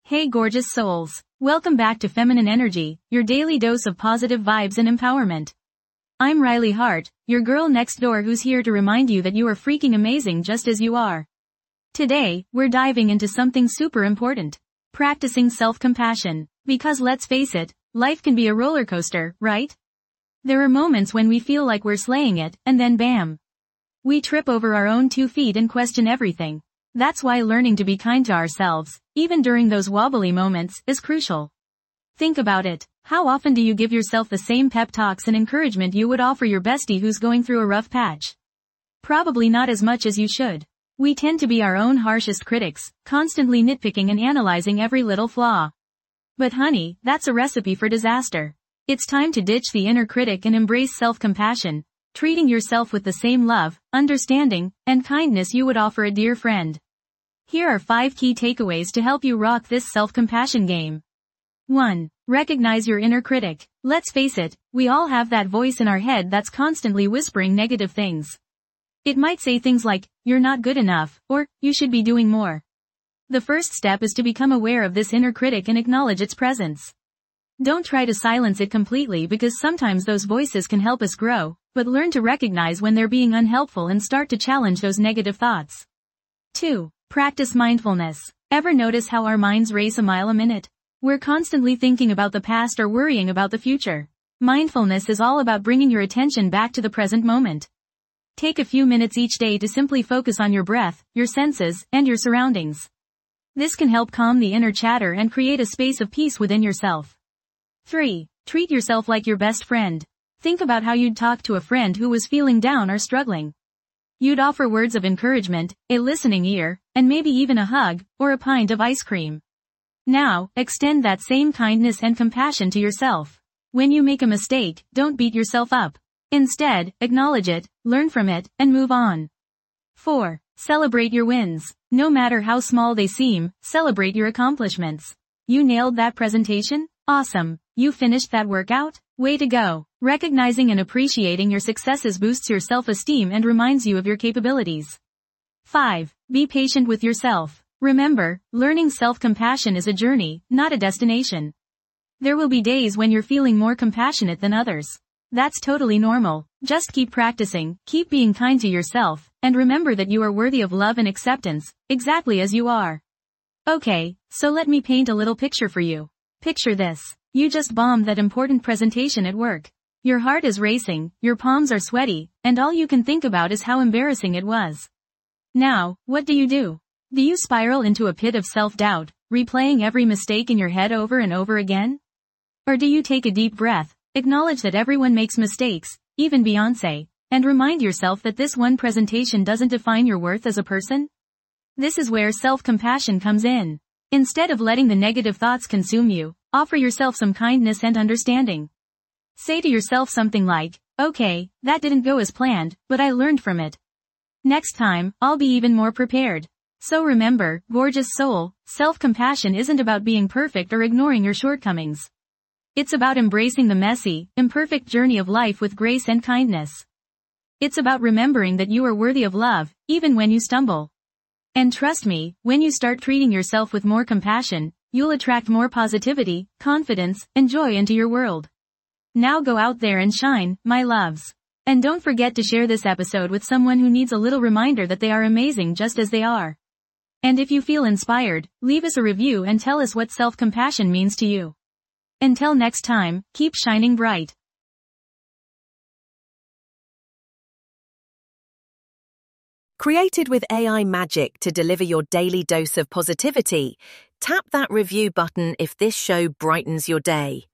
Hey gorgeous souls. Welcome back to Feminine Energy, your daily dose of positive vibes and empowerment. I'm Riley Hart, your girl next door who's here to remind you that you are freaking amazing just as you are. Today, we're diving into something super important. Practicing self-compassion. Because let's face it, life can be a roller coaster, right? There are moments when we feel like we're slaying it, and then bam. We trip over our own 2 feet and question everything. That's why learning to be kind to ourselves, even during those wobbly moments, is crucial. Think about it. How often do you give yourself the same pep talks and encouragement you would offer your bestie who's going through a rough patch? Probably not as much as you should. We tend to be our own harshest critics, constantly nitpicking and analyzing every little flaw. But honey, that's a recipe for disaster. It's time to ditch the inner critic and embrace self-compassion, treating yourself with the same love, understanding, and kindness you would offer a dear friend. Here are 5 key takeaways to help you rock this self-compassion game. 1. Recognize your inner critic. Let's face it, we all have that voice in our head that's constantly whispering negative things. It might say things like, "You're not good enough," or, "You should be doing more." The first step is to become aware of this inner critic and acknowledge its presence. Don't try to silence it completely because sometimes those voices can help us grow, but learn to recognize when they're being unhelpful and start to challenge those negative thoughts. 2. Practice mindfulness. Ever notice how our minds race a mile a minute? We're constantly thinking about the past or worrying about the future. Mindfulness is all about bringing your attention back to the present moment. Take a few minutes each day to simply focus on your breath, your senses, and your surroundings. This can help calm the inner chatter and create a space of peace within yourself. 3. Treat yourself like your best friend. Think about how you'd talk to a friend who was feeling down or struggling. You'd offer words of encouragement, a listening ear, and maybe even a hug, or a pint of ice cream. Now, extend that same kindness and compassion to yourself. When you make a mistake, don't beat yourself up. Instead, acknowledge it, learn from it, and move on. 4. Celebrate your wins. No matter how small they seem, celebrate your accomplishments. You nailed that presentation? Awesome. You finished that workout? Way to go. Recognizing and appreciating your successes boosts your self-esteem and reminds you of your capabilities. 5. Be patient with yourself. Remember, learning self-compassion is a journey, not a destination. There will be days when you're feeling more compassionate than others. That's totally normal. Just keep practicing, keep being kind to yourself, and remember that you are worthy of love and acceptance, exactly as you are. Okay, so let me paint a little picture for you. Picture this. You just bombed that important presentation at work. Your heart is racing, your palms are sweaty, and all you can think about is how embarrassing it was. Now, what do? Do you spiral into a pit of self-doubt, replaying every mistake in your head over and over again? Or do you take a deep breath, acknowledge that everyone makes mistakes, even Beyoncé, and remind yourself that this one presentation doesn't define your worth as a person? This is where self-compassion comes in. Instead of letting the negative thoughts consume you, offer yourself some kindness and understanding. Say to yourself something like, "Okay, that didn't go as planned, but I learned from it. Next time, I'll be even more prepared." So remember, gorgeous soul, self-compassion isn't about being perfect or ignoring your shortcomings. It's about embracing the messy, imperfect journey of life with grace and kindness. It's about remembering that you are worthy of love, even when you stumble. And trust me, when you start treating yourself with more compassion, you'll attract more positivity, confidence, and joy into your world. Now go out there and shine, my loves. And don't forget to share this episode with someone who needs a little reminder that they are amazing just as they are. And if you feel inspired, leave us a review and tell us what self-compassion means to you. Until next time, keep shining bright. Created with AI magic to deliver your daily dose of positivity, tap that review button if this show brightens your day.